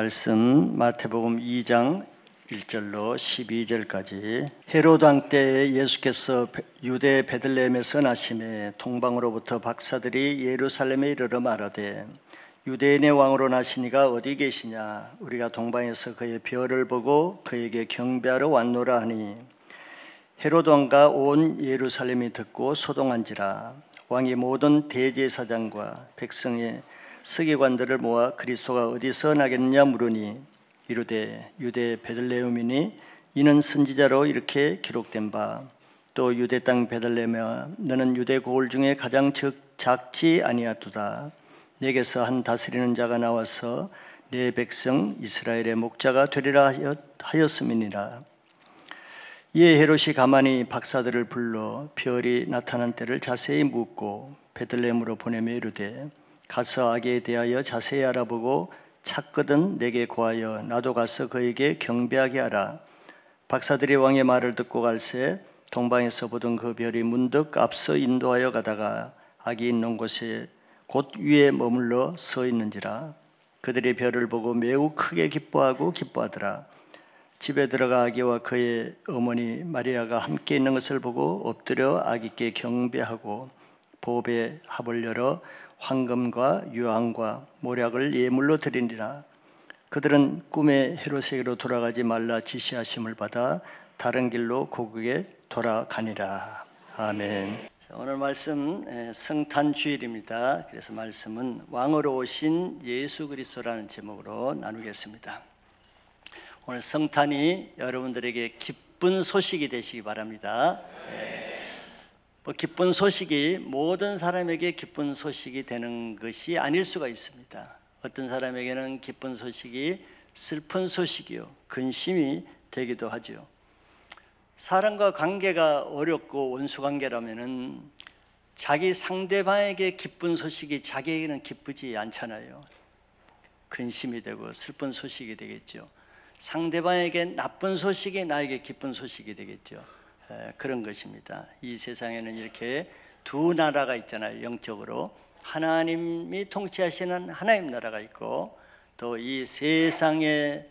말씀 마태복음 2장 1절로 12절까지. 헤롯 왕 때에 예수께서 유대 베들레헴에서 나심에 동방으로부터 박사들이 예루살렘에 이르러 말하되 유대인의 왕으로 나시니가 어디 계시냐? 우리가 동방에서 그의 별을 보고 그에게 경배하러 왔노라 하니 헤롯 왕과 온 예루살렘이 듣고 소동한지라. 왕이 모든 대제사장과 백성의 서기관들을 모아 그리스도가 어디서 나겠느냐 물으니 이르되 유대 베들레헴이니 이는 선지자로 이렇게 기록된 바 또 유대 땅 베들레헴아 너는 유대 고을 중에 가장 작지 아니하도다. 내게서 한 다스리는 자가 나와서 내 백성 이스라엘의 목자가 되리라 하였음이니라. 이에 헤롯이 가만히 박사들을 불러 별이 나타난 때를 자세히 묻고 베들레헴으로 보내며 이르되 가서 아기에 대하여 자세히 알아보고 찾거든 내게 고하여 나도 가서 그에게 경배하게 하라. 박사들이 왕의 말을 듣고 갈새 동방에서 보던 그 별이 문득 앞서 인도하여 가다가 아기 있는 곳에 곧 위에 머물러 서 있는지라. 그들이 별을 보고 매우 크게 기뻐하더라. 집에 들어가 아기와 그의 어머니 마리아가 함께 있는 것을 보고 엎드려 아기께 경배하고 보배 합을 열어 황금과 유황과 모략을 예물로 드리니라. 그들은 꿈에 헤롯에게로 돌아가지 말라 지시하심을 받아 다른 길로 고국에 돌아가니라. 아멘. 오늘 말씀 성탄 주일입니다. 그래서 말씀은 왕으로 오신 예수 그리스도라는 제목으로 나누겠습니다. 오늘 성탄이 여러분들에게 기쁜 소식이 되시기 바랍니다. 기쁜 소식이 모든 사람에게 기쁜 소식이 되는 것이 아닐 수가 있습니다. 어떤 사람에게는 기쁜 소식이 슬픈 소식이요 근심이 되기도 하죠. 사람과 관계가 어렵고 원수관계라면은 자기 상대방에게 기쁜 소식이 자기에게는 기쁘지 않잖아요. 근심이 되고 슬픈 소식이 되겠죠. 상대방에게 나쁜 소식이 나에게 기쁜 소식이 되겠죠. 그런 것입니다. 이 세상에는 이렇게 두 나라가 있잖아요. 영적으로 하나님이 통치하시는 하나님 나라가 있고 또 이 세상의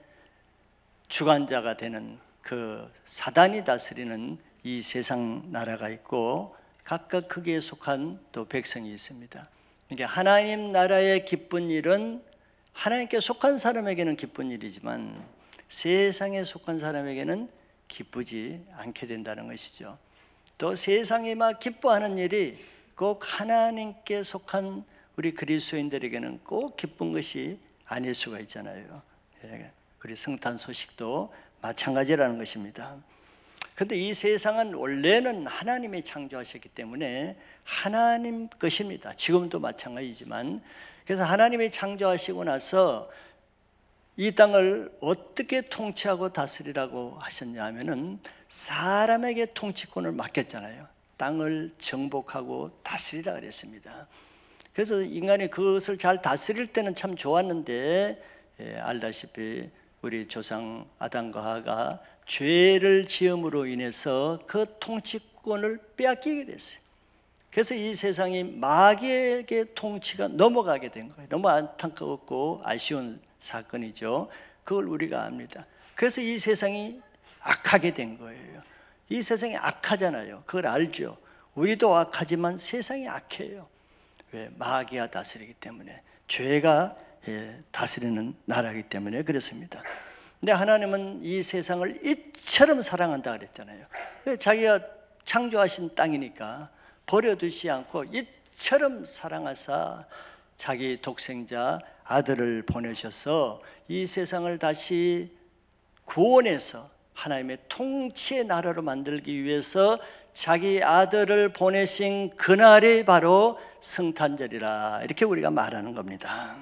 주관자가 되는 그 사단이 다스리는 이 세상 나라가 있고 각각 크기에 속한 또 백성이 있습니다. 그러니까 하나님 나라의 기쁜 일은 하나님께 속한 사람에게는 기쁜 일이지만 세상에 속한 사람에게는 기쁘지 않게 된다는 것이죠. 또 세상이 막 기뻐하는 일이 꼭 하나님께 속한 우리 그리스도인들에게는 꼭 기쁜 것이 아닐 수가 있잖아요. 우리 성탄 소식도 마찬가지라는 것입니다. 그런데 이 세상은 원래는 하나님이 창조하셨기 때문에 하나님 것입니다. 지금도 마찬가지지만 그래서 하나님이 창조하시고 나서 이 땅을 어떻게 통치하고 다스리라고 하셨냐 하면은 사람에게 통치권을 맡겼잖아요. 땅을 정복하고 다스리라 그랬습니다. 그래서 인간이 그것을 잘 다스릴 때는 참 좋았는데 알다시피 우리 조상 아담과 하와가 죄를 지음으로 인해서 그 통치권을 빼앗기게 됐어요. 그래서 이 세상이 마귀에게 통치가 넘어가게 된 거예요. 너무 안타깝고 아쉬운 사건이죠. 그걸 우리가 압니다. 그래서 이 세상이 악하게 된 거예요. 이 세상이 악하잖아요. 그걸 알죠. 우리도 악하지만 세상이 악해요. 왜? 마귀가 다스리기 때문에, 죄가 다스리는 나라이기 때문에 그렇습니다. 근데 하나님은 이 세상을 이처럼 사랑한다 그랬잖아요. 자기가 창조하신 땅이니까 버려두지 않고 이처럼 사랑하사 자기 독생자 아들을 보내셔서 이 세상을 다시 구원해서 하나님의 통치의 나라로 만들기 위해서 자기 아들을 보내신 그날이 바로 성탄절이라 이렇게 우리가 말하는 겁니다.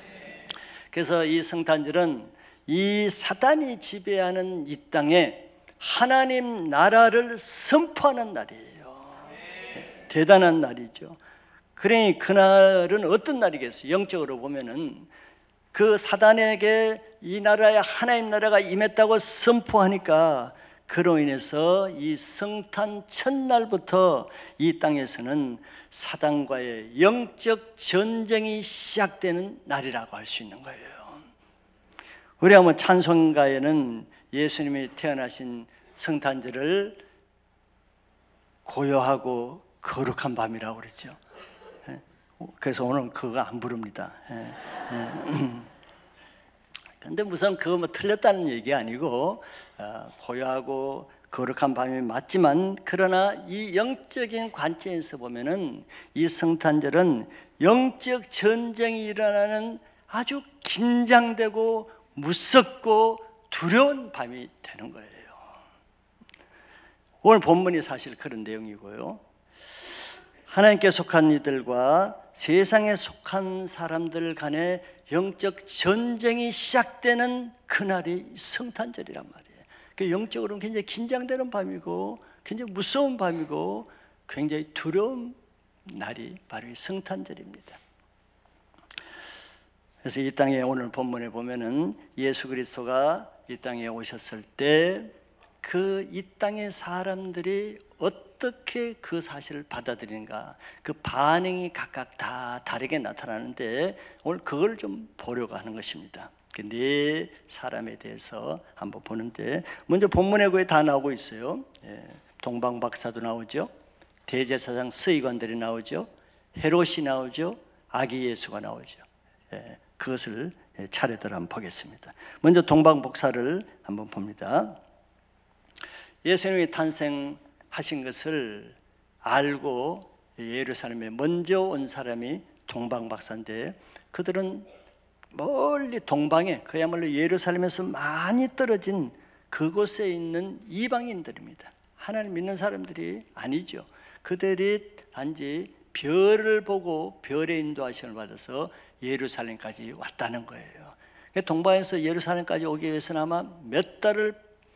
그래서 이 성탄절은 이 사단이 지배하는 이 땅에 하나님 나라를 선포하는 날이에요. 대단한 날이죠. 그러니 그날은 어떤 날이겠어요? 영적으로 보면은 그 사단에게 이 나라에 하나님 나라가 임했다고 선포하니까 그로 인해서 이 성탄 첫날부터 이 땅에서는 사단과의 영적 전쟁이 시작되는 날이라고 할 수 있는 거예요. 우리 한번 찬송가에는 예수님이 태어나신 성탄절을 고요하고 거룩한 밤이라고 그랬죠. 그래서 오늘 그거 안 부릅니다. 근데 무슨 그거 뭐 틀렸다는 얘기 아니고 고요하고 거룩한 밤이 맞지만, 그러나 이 영적인 관점에서 보면은 이 성탄절은 영적 전쟁이 일어나는 아주 긴장되고 무섭고 두려운 밤이 되는 거예요. 오늘 본문이 사실 그런 내용이고요. 하나님께 속한 이들과 세상에 속한 사람들 간의 영적 전쟁이 시작되는 그날이 성탄절이란 말이에요. 영적으로는 굉장히 긴장되는 밤이고 굉장히 무서운 밤이고 굉장히 두려운 날이 바로 이 성탄절입니다. 그래서 이 땅에 오늘 본문에 보면은 예수 그리스도가 이 땅에 오셨을 때 그 이 땅의 사람들이 어떻게 그 사실을 받아들이는가, 그 반응이 각각 다 다르게 나타나는데 오늘 그걸 좀 보려고 하는 것입니다. 그 네 사람에 대해서 한번 보는데, 먼저 본문에 거의 다 나오고 있어요. 동방박사도 나오죠, 대제사장 서기관들이 나오죠, 헤롯이 나오죠, 아기 예수가 나오죠. 그것을 차례대로 한번 보겠습니다. 먼저 동방박사를 한번 봅니다. 예수님이 탄생하신 것을 알고 예루살렘에 먼저 온 사람이 동방박사인데, 그들은 멀리 동방에, 그야말로 예루살렘에서 많이 떨어진 그곳에 있는 이방인들입니다. 하나님 믿는 사람들이 아니죠. 그들이 단지 별을 보고 별의 인도하심을 받아서 예루살렘까지 왔다는 거예요. 동방에서 예루살렘까지 오기 위해서는 아마 몇 달을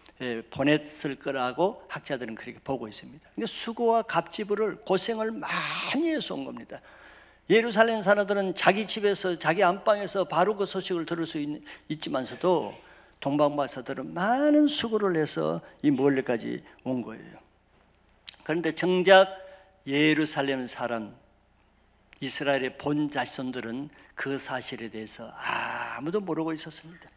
보냈을 거라고 학자들은 그렇게 보고 있습니다. 근데 수고와 갑질을 고생을 많이 해서 온 겁니다. 예루살렘 사람들은 자기 집에서 자기 안방에서 바로 그 소식을 들을 수 있지만서도 동방박사들은 많은 수고를 해서 이 멀리까지 온 거예요. 그런데 정작 예루살렘 사람, 이스라엘의 본 자손들은 그 사실에 대해서 아무도 모르고 있었습니다.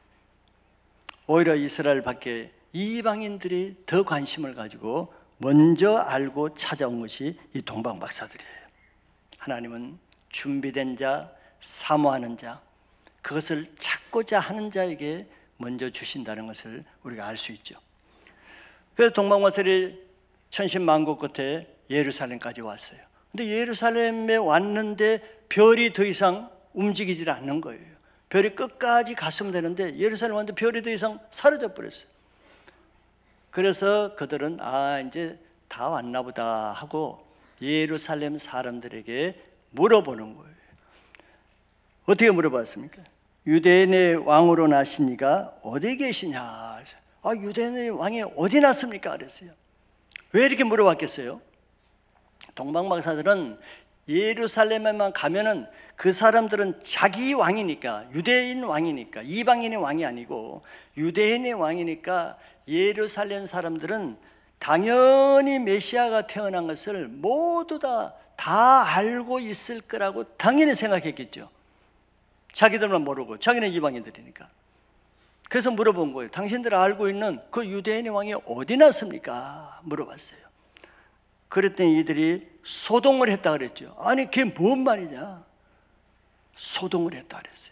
오히려 이스라엘 밖에 이방인들이 더 관심을 가지고 먼저 알고 찾아온 것이 이 동방박사들이에요. 하나님은 준비된 자, 사모하는 자, 그것을 찾고자 하는 자에게 먼저 주신다는 것을 우리가 알 수 있죠. 그래서 동방박사들이 천신만고 끝에 예루살렘까지 왔어요. 근데 예루살렘에 왔는데 별이 더 이상 움직이질 않는 거예요. 별이 끝까지 갔으면 되는데 예루살렘 왔는데 별이 더 이상 사라져 버렸어요. 그래서 그들은 이제 다 왔나 보다 하고 예루살렘 사람들에게 물어보는 거예요. 어떻게 물어봤습니까? 유대인의 왕으로 나신 이가 어디 계시냐? 유대인의 왕이 어디 났습니까? 그랬어요. 왜 이렇게 물어봤겠어요? 동방박사들은 예루살렘에만 가면은 그 사람들은 자기 왕이니까, 유대인 왕이니까, 이방인의 왕이 아니고 유대인의 왕이니까 예루살렘 사람들은 당연히 메시아가 태어난 것을 모두 다 알고 있을 거라고 당연히 생각했겠죠. 자기들만 모르고, 자기는 이방인들이니까. 그래서 물어본 거예요. 당신들 알고 있는 그 유대인의 왕이 어디 났습니까? 물어봤어요. 그랬더니 이들이 소동을 했다 그랬죠. 아니 그게 뭔 말이냐? 소동을 했다 그랬어요.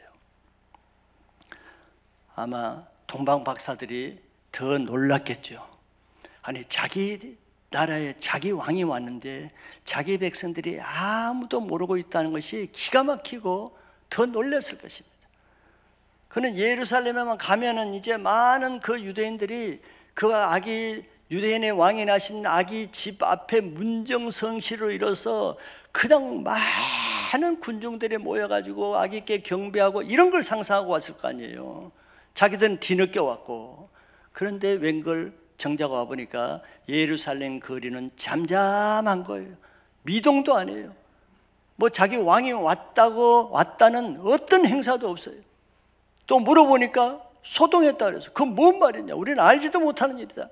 아마 동방 박사들이 더 놀랐겠죠. 아니 자기 나라에 자기 왕이 왔는데 자기 백성들이 아무도 모르고 있다는 것이 기가 막히고 더 놀랐을 것입니다. 그는 예루살렘에만 가면은 이제 많은 그 유대인들이 그 아기 유대인의 왕이 나신 아기 집 앞에 문정성시로 이뤄서 그냥 많은 군중들이 모여가지고 아기께 경배하고 이런 걸 상상하고 왔을 거 아니에요. 자기들은 뒤늦게 왔고. 그런데 웬걸 정작 와보니까 예루살렘 거리는 잠잠한 거예요. 미동도 안 해요. 뭐 자기 왕이 왔다는 어떤 행사도 없어요. 또 물어보니까 소동했다 그래서 그건 뭔 말이냐? 우리는 알지도 못하는 일이다.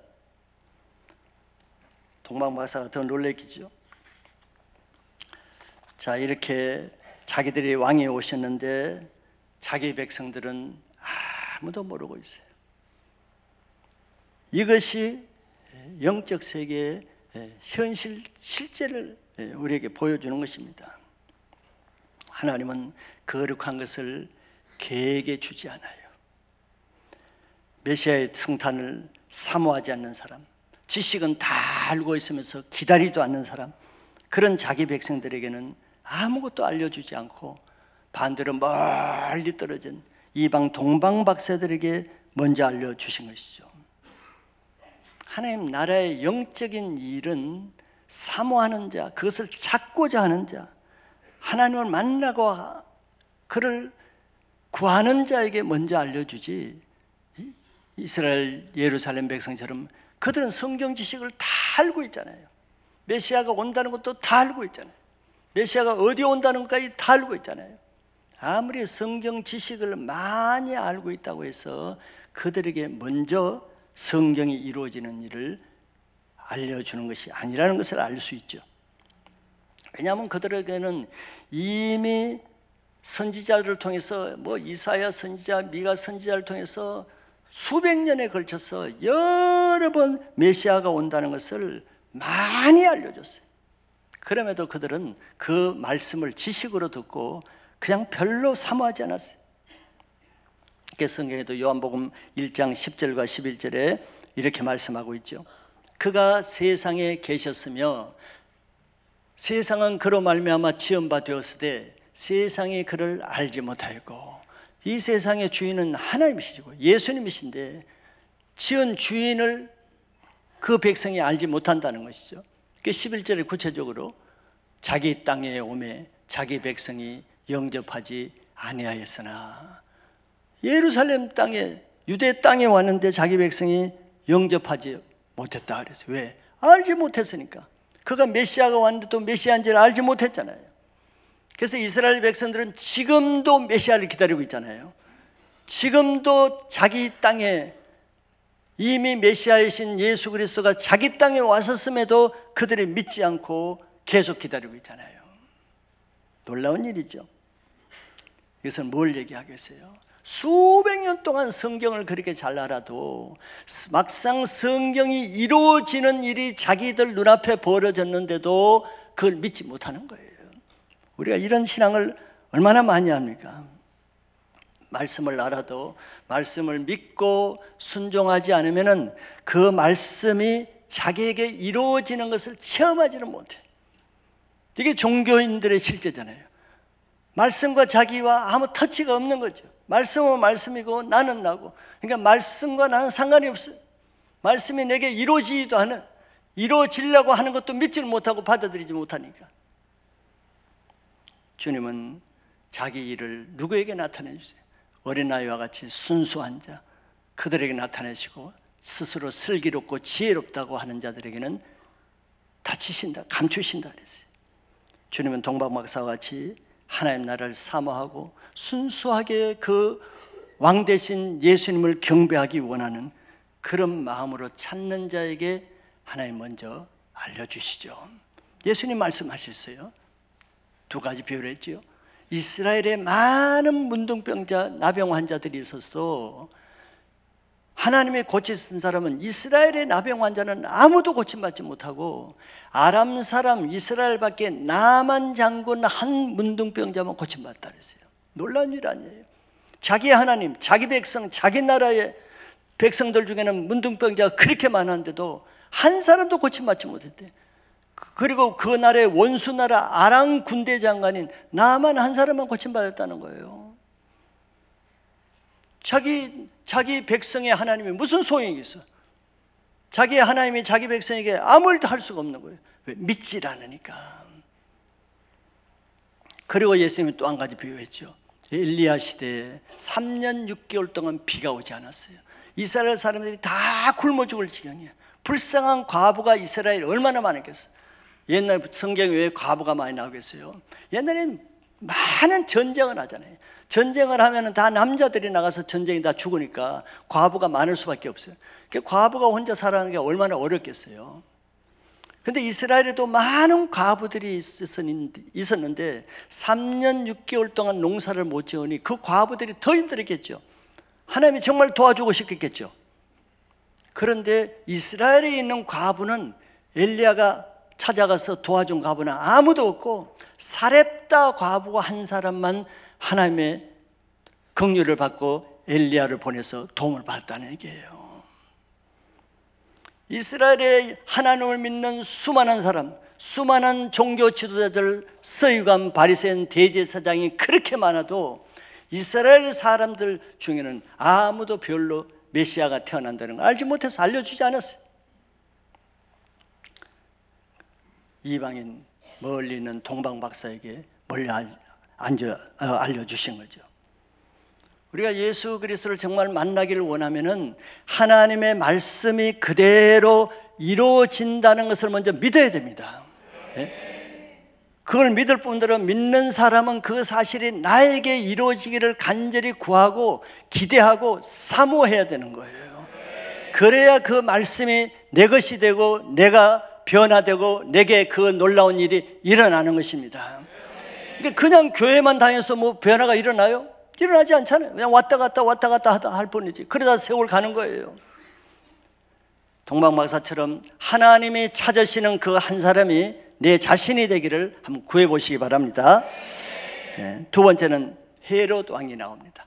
동방박사가 더 놀래키죠. 자, 이렇게 자기들이 왕이 오셨는데 자기 백성들은 아무도 모르고 있어요. 이것이 영적 세계의 현실, 실제를 우리에게 보여주는 것입니다. 하나님은 거룩한 것을 개에게 주지 않아요. 메시아의 승탄을 사모하지 않는 사람, 지식은 다 알고 있으면서 기다리도 않는 사람, 그런 자기 백성들에게는 아무것도 알려주지 않고 반대로 멀리 떨어진 이방 동방 박사들에게 먼저 알려주신 것이죠. 하나님 나라의 영적인 일은 사모하는 자, 그것을 찾고자 하는 자, 하나님을 만나고 그를 구하는 자에게 먼저 알려주지, 이스라엘 예루살렘 백성처럼 그들은 성경 지식을 다 알고 있잖아요. 메시아가 온다는 것도 다 알고 있잖아요. 메시아가 어디 온다는 것까지 다 알고 있잖아요. 아무리 성경 지식을 많이 알고 있다고 해서 그들에게 먼저 성경이 이루어지는 일을 알려주는 것이 아니라는 것을 알 수 있죠. 왜냐하면 그들에게는 이미 선지자들을 통해서 이사야 선지자, 미가 선지자를 통해서 수백 년에 걸쳐서 여러 번 메시아가 온다는 것을 많이 알려줬어요. 그럼에도 그들은 그 말씀을 지식으로 듣고 그냥 별로 사모하지 않았어요. 성경에도 요한복음 1장 10절과 11절에 이렇게 말씀하고 있죠. 그가 세상에 계셨으며 세상은 그로 말미암아 지은 바 되었으되 세상이 그를 알지 못하였고, 이 세상의 주인은 하나님이시고 예수님이신데 지은 주인을 그 백성이 알지 못한다는 것이죠. 11절에 구체적으로 자기 땅에 오매 자기 백성이 영접하지 아니하였으나, 예루살렘 땅에, 유대 땅에 왔는데 자기 백성이 영접하지 못했다 그랬어요. 왜? 알지 못했으니까. 그가 메시아가 왔는데 또 메시아인지를 알지 못했잖아요. 그래서 이스라엘 백성들은 지금도 메시아를 기다리고 있잖아요. 지금도 자기 땅에 이미 메시아이신 예수 그리스도가 자기 땅에 왔었음에도 그들이 믿지 않고 계속 기다리고 있잖아요. 놀라운 일이죠. 이것은 뭘 얘기하겠어요? 수백 년 동안 성경을 그렇게 잘 알아도 막상 성경이 이루어지는 일이 자기들 눈앞에 벌어졌는데도 그걸 믿지 못하는 거예요. 우리가 이런 신앙을 얼마나 많이 합니까? 말씀을 알아도 말씀을 믿고 순종하지 않으면 그 말씀이 자기에게 이루어지는 것을 체험하지는 못해요. 이게 종교인들의 실제잖아요. 말씀과 자기와 아무 터치가 없는 거죠. 말씀은 말씀이고 나는 나고, 그러니까 말씀과 나는 상관이 없어요. 말씀이 내게 이루어지지도 않은, 이루어지려고 하는 것도 믿지를 못하고 받아들이지 못하니까. 주님은 자기 일을 누구에게 나타내 주세요? 어린아이와 같이 순수한 자, 그들에게 나타내시고 스스로 슬기롭고 지혜롭다고 하는 자들에게는 다치신다, 감추신다 그랬어요. 주님은 동방박사와 같이 하나님 나라를 사모하고 순수하게 그 왕 대신 예수님을 경배하기 원하는 그런 마음으로 찾는 자에게 하나님 먼저 알려주시죠. 예수님 말씀하셨어요. 두 가지 비유를 했죠. 이스라엘에 많은 문둥병자, 나병 환자들이 있어서도 하나님의 고치신 사람은, 이스라엘의 나병 환자는 아무도 고침받지 못하고 아람 사람 이스라엘밖에 나만 장군 한 문둥병자만 고침받았다 그랬어요. 놀라운 일 아니에요. 자기 하나님, 자기 백성, 자기 나라의 백성들 중에는 문둥병자가 그렇게 많았는데도 한 사람도 고침받지 못했대. 그리고 그 나라의 원수 나라 아람 군대 장관인 나만 한 사람만 고침받았다는 거예요. 자기 백성의 하나님이 무슨 소용이 있어? 자기 하나님이 자기 백성에게 아무 일도 할 수가 없는 거예요. 왜? 믿질 않으니까. 그리고 예수님이 또 한 가지 비유했죠. 엘리야 시대에 3년 6개월 동안 비가 오지 않았어요. 이스라엘 사람들이 다 굶어 죽을 지경이에요. 불쌍한 과부가 이스라엘에 얼마나 많았겠어요. 옛날 성경에 왜 과부가 많이 나오겠어요? 옛날에는 많은 전쟁을 하잖아요. 전쟁을 하면 다 남자들이 나가서 전쟁이 다 죽으니까 과부가 많을 수밖에 없어요. 그러니까 과부가 혼자 살아가는 게 얼마나 어렵겠어요. 그런데 이스라엘에도 많은 과부들이 있었는데 3년 6개월 동안 농사를 못 지으니 그 과부들이 더 힘들었겠죠. 하나님이 정말 도와주고 싶겠죠. 그런데 이스라엘에 있는 과부는 엘리야가 찾아가서 도와준 과부는 아무도 없고 사렙다 과부가 한 사람만 하나님의 긍휼을 받고 엘리야를 보내서 도움을 받았다는 얘기예요. 이스라엘의 하나님을 믿는 수많은 사람, 수많은 종교 지도자들, 서기관, 바리새인, 대제사장이 그렇게 많아도 이스라엘 사람들 중에는 아무도 별로 메시아가 태어난다는 걸 알지 못해서 알려주지 않았어요. 이방인 멀리 있는 동방 박사에게 멀리 알려주신 거죠. 우리가 예수 그리스도를 정말 만나기를 원하면은 하나님의 말씀이 그대로 이루어진다는 것을 먼저 믿어야 됩니다. 네? 그걸 믿을 분들은, 믿는 사람은 그 사실이 나에게 이루어지기를 간절히 구하고 기대하고 사모해야 되는 거예요. 그래야 그 말씀이 내 것이 되고 내가 변화되고 내게 그 놀라운 일이 일어나는 것입니다. 그냥 교회만 다녀서 뭐 변화가 일어나요? 일어나지 않잖아요. 그냥 왔다 갔다 할 뿐이지. 그러다 세월 가는 거예요. 동방박사처럼 하나님이 찾으시는 그 한 사람이 내 자신이 되기를 한번 구해보시기 바랍니다. 네, 두 번째는 헤롯 왕이 나옵니다.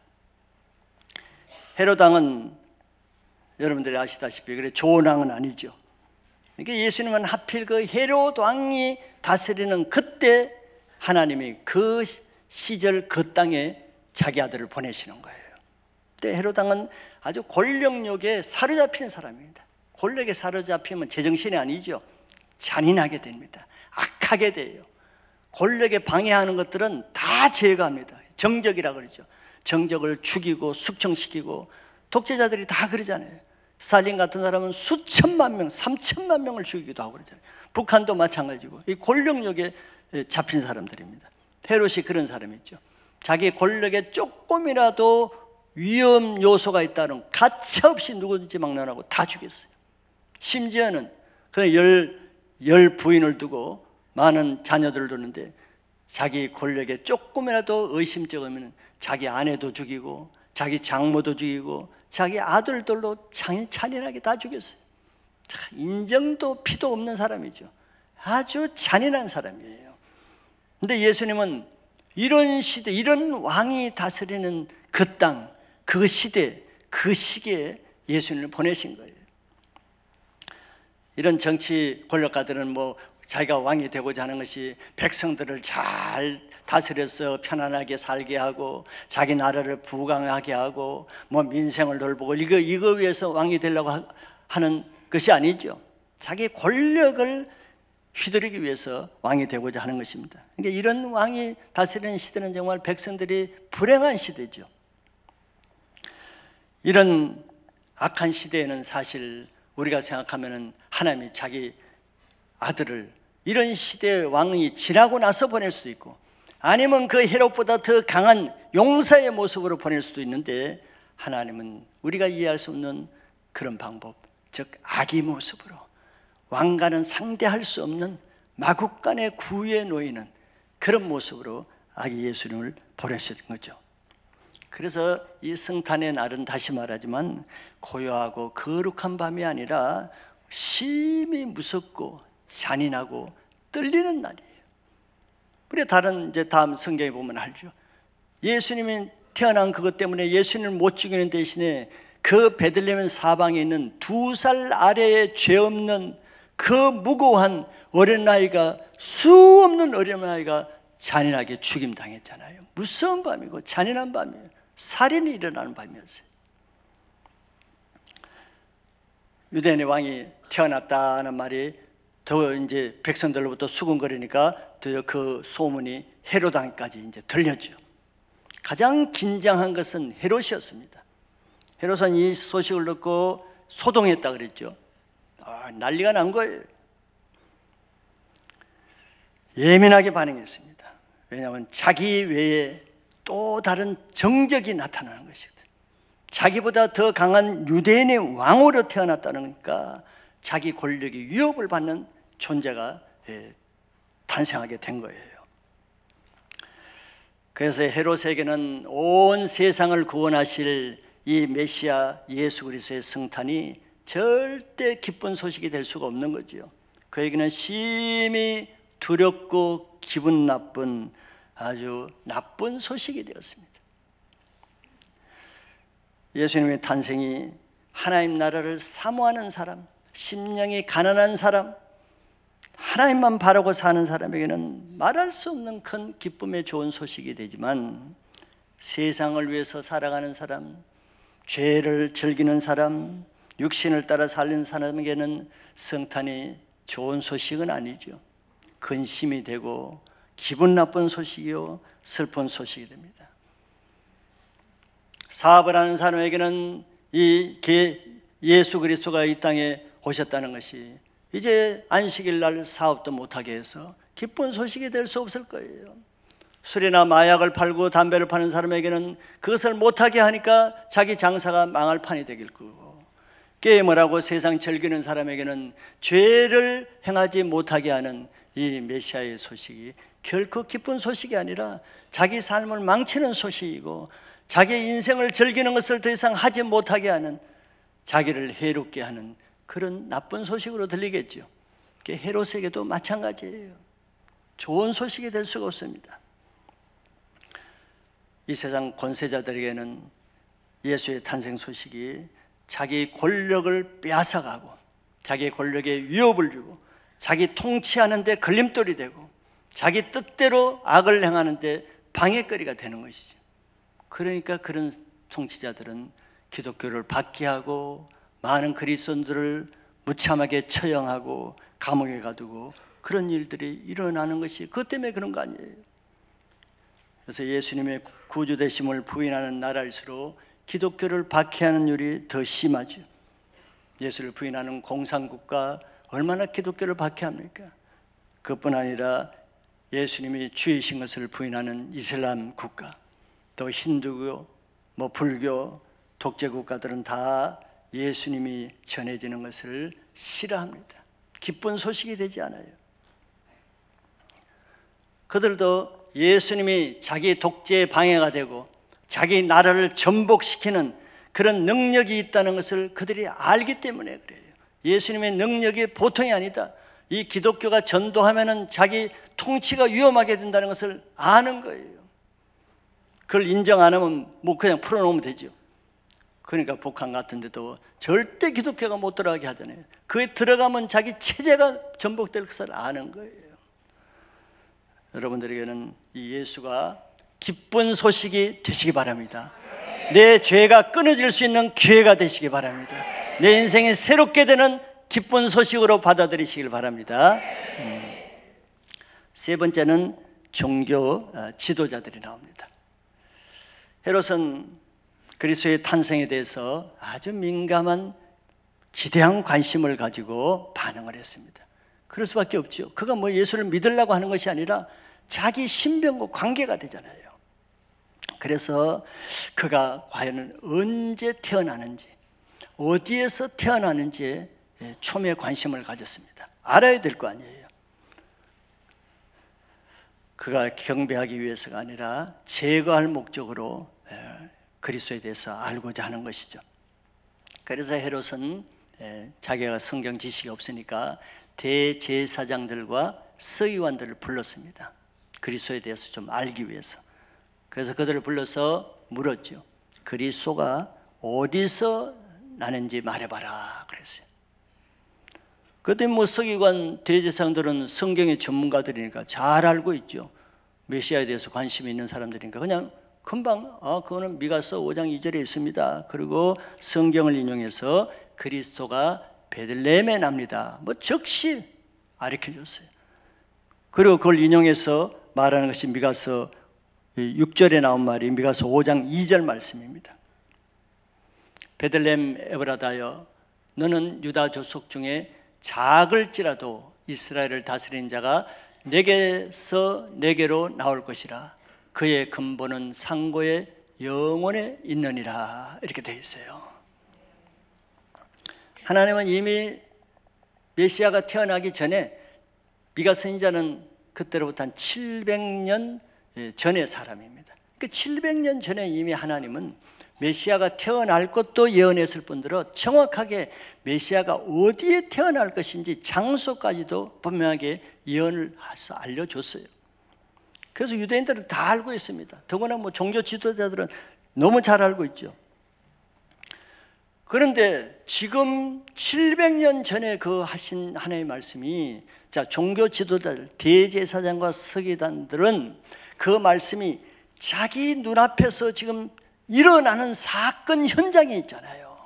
헤롯 왕은 여러분들이 아시다시피 그래 좋은 왕은 아니죠. 그러니까 예수님은 하필 그 헤롯 왕이 다스리는 그때 하나님이 그 시절 그 땅에 자기 아들을 보내시는 거예요. 그때 헤롯 왕은 아주 권력욕에 사로잡힌 사람입니다. 권력에 사로잡히면 제정신이 아니죠. 잔인하게 됩니다. 악하게 돼요. 권력에 방해하는 것들은 다 제거합니다. 정적이라 그러죠. 정적을 죽이고 숙청시키고, 독재자들이 다 그러잖아요. 스탈린 같은 사람은 수천만 명, 3천만 명을 죽이기도 하고 그러잖아요. 북한도 마찬가지고, 이 권력욕에 잡힌 사람들입니다. 헤롯이 그런 사람이죠. 자기 권력에 조금이라도 위험 요소가 있다는 가차없이 누구든지 막론하고 다 죽였어요. 심지어는 그 열 부인을 두고 많은 자녀들을 두는데 자기 권력에 조금이라도 의심쩍으면 자기 아내도 죽이고 자기 장모도 죽이고 자기 아들들도 잔인하게 다 죽였어요. 인정도 피도 없는 사람이죠. 아주 잔인한 사람이에요. 근데 예수님은 이런 시대, 이런 왕이 다스리는 그 땅, 그 시대, 그 시기에 예수님을 보내신 거예요. 이런 정치 권력가들은 뭐 자기가 왕이 되고자 하는 것이 백성들을 잘 다스려서 편안하게 살게 하고 자기 나라를 부강하게 하고 뭐 민생을 돌보고 이거 위해서 왕이 되려고 하는 것이 아니죠. 자기 권력을 휘두르기 위해서 왕이 되고자 하는 것입니다. 그러니까 이런 왕이 다스리는 시대는 정말 백성들이 불행한 시대죠. 이런 악한 시대에는 사실 우리가 생각하면은 하나님이 자기 아들을 이런 시대의 왕이 지나고 나서 보낼 수도 있고, 아니면 그 헤롯보다 더 강한 용사의 모습으로 보낼 수도 있는데, 하나님은 우리가 이해할 수 없는 그런 방법, 즉 악의 모습으로, 왕과는 상대할 수 없는 마국간의 구유에 놓이는 그런 모습으로 아기 예수님을 보내신 거죠. 그래서 이 성탄의 날은 다시 말하지만 고요하고 거룩한 밤이 아니라 심히 무섭고 잔인하고 떨리는 날이에요. 우리 다음 성경에 보면 알죠. 예수님이 태어난 그것 때문에 예수님을 못 죽이는 대신에 그 베들레헴 사방에 있는 2살 아래의 죄 없는 그 무고한 어린아이가, 수 없는 어린아이가 잔인하게 죽임당했잖아요. 무서운 밤이고 잔인한 밤이에요. 살인이 일어나는 밤이었어요. 유대인의 왕이 태어났다는 말이 더 이제 백성들로부터 수군거리니까 더 그 소문이 헤롯 왕까지 이제 들렸죠. 가장 긴장한 것은 헤롯이었습니다. 헤롯은 이 소식을 듣고 소동했다 그랬죠. 난리가 난 거예요. 예민하게 반응했습니다. 왜냐하면 자기 외에 또 다른 정적이 나타나는 것이거든. 자기보다 더 강한 유대인의 왕으로 태어났다니까 자기 권력이 위협을 받는 존재가 탄생하게 된 거예요. 그래서 헤롯에게는 온 세상을 구원하실 이 메시아 예수 그리스도의 승탄이 절대 기쁜 소식이 될 수가 없는 거지요. 그에게는 심히 두렵고 기분 나쁜 아주 나쁜 소식이 되었습니다. 예수님의 탄생이 하나님 나라를 사모하는 사람, 심령이 가난한 사람, 하나님만 바라고 사는 사람에게는 말할 수 없는 큰 기쁨의 좋은 소식이 되지만, 세상을 위해서 살아가는 사람, 죄를 즐기는 사람, 육신을 따라 살는 사람에게는 성탄이 좋은 소식은 아니죠. 근심이 되고 기분 나쁜 소식이요, 슬픈 소식이 됩니다. 사업을 하는 사람에게는 이 예수 그리스도가 이 땅에 오셨다는 것이 이제 안식일 날 사업도 못하게 해서 기쁜 소식이 될 수 없을 거예요. 술이나 마약을 팔고 담배를 파는 사람에게는 그것을 못하게 하니까 자기 장사가 망할 판이 되길 거고, 게임을 하고 세상 즐기는 사람에게는 죄를 행하지 못하게 하는 이 메시아의 소식이 결코 기쁜 소식이 아니라 자기 삶을 망치는 소식이고, 자기 인생을 즐기는 것을 더 이상 하지 못하게 하는, 자기를 해롭게 하는 그런 나쁜 소식으로 들리겠죠. 헤롯에게도 마찬가지예요. 좋은 소식이 될 수가 없습니다. 이 세상 권세자들에게는 예수의 탄생 소식이 자기 권력을 빼앗아가고 자기 권력에 위협을 주고 자기 통치하는 데 걸림돌이 되고 자기 뜻대로 악을 행하는 데 방해거리가 되는 것이죠. 그러니까 그런 통치자들은 기독교를 박해하고 많은 그리스도인들을 무참하게 처형하고 감옥에 가두고 그런 일들이 일어나는 것이 그것 때문에 그런 거 아니에요. 그래서 예수님의 구주되심을 부인하는 나라일수록 기독교를 박해하는 일이 더 심하죠. 예수를 부인하는 공산국가 얼마나 기독교를 박해합니까? 그뿐 아니라 예수님이 주이신 것을 부인하는 이슬람 국가, 또 힌두교, 불교, 독재 국가들은 다 예수님이 전해지는 것을 싫어합니다. 기쁜 소식이 되지 않아요. 그들도 예수님이 자기 독재의 방해가 되고 자기 나라를 전복시키는 그런 능력이 있다는 것을 그들이 알기 때문에 그래요. 예수님의 능력이 보통이 아니다. 이 기독교가 전도하면은 자기 통치가 위험하게 된다는 것을 아는 거예요. 그걸 인정 안 하면 그냥 풀어놓으면 되죠. 그러니까 북한 같은 데도 절대 기독교가 못 들어가게 하잖아요. 그에 들어가면 자기 체제가 전복될 것을 아는 거예요. 여러분들에게는 이 예수가 기쁜 소식이 되시기 바랍니다. 내 죄가 끊어질 수 있는 기회가 되시기 바랍니다. 내 인생이 새롭게 되는 기쁜 소식으로 받아들이시길 바랍니다. 세 번째는 종교 지도자들이 나옵니다. 헤롯은 그리스도의 탄생에 대해서 아주 민감한 지대한 관심을 가지고 반응을 했습니다. 그럴 수밖에 없죠. 그가 예수를 믿으려고 하는 것이 아니라 자기 신병과 관계가 되잖아요. 그래서 그가 과연 언제 태어나는지, 어디에서 태어나는지에 초미의 관심을 가졌습니다. 알아야 될 거 아니에요. 그가 경배하기 위해서가 아니라 제거할 목적으로 그리스도에 대해서 알고자 하는 것이죠. 그래서 헤롯은 자기가 성경 지식이 없으니까 대제사장들과 서기관들을 불렀습니다. 그리스도에 대해서 좀 알기 위해서. 그래서 그들을 불러서 물었죠. 그리스도가 어디서 나는지 말해봐라 그랬어요. 그때 서기관 대제사장들은 성경의 전문가들이니까 잘 알고 있죠. 메시아에 대해서 관심이 있는 사람들이니까 그냥 금방 그거는 미가서 5장 2절에 있습니다. 그리고 성경을 인용해서 그리스도가 베들레헴에 납니다. 즉시 가르쳐줬어요. 그리고 그걸 인용해서 말하는 것이 미가서 6절에 나온 말이 미가서 5장 2절 말씀입니다. 베들레헴 에브라다여 너는 유다 족속 중에 작을지라도 이스라엘을 다스리는 자가 내게서 내게로 나올 것이라. 그의 근본은 상고의 영원에 있느니라. 이렇게 되어 있어요. 하나님은 이미 메시아가 태어나기 전에 미가 선지자는 그때로부터 한 700년 전의 사람입니다. 그러니까 700년 전에 이미 하나님은 메시아가 태어날 것도 예언했을 뿐더러 정확하게 메시아가 어디에 태어날 것인지 장소까지도 분명하게 예언을 해서 알려줬어요. 그래서 유대인들은 다 알고 있습니다. 더구나 종교 지도자들은 너무 잘 알고 있죠. 그런데 지금 700년 전에 그 하신 하나님의 말씀이, 자, 종교 지도자들, 대제사장과 서기관들은 그 말씀이 자기 눈앞에서 지금 일어나는 사건 현장에 있잖아요.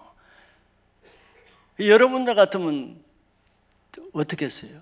여러분들 같으면 어떻게 했어요?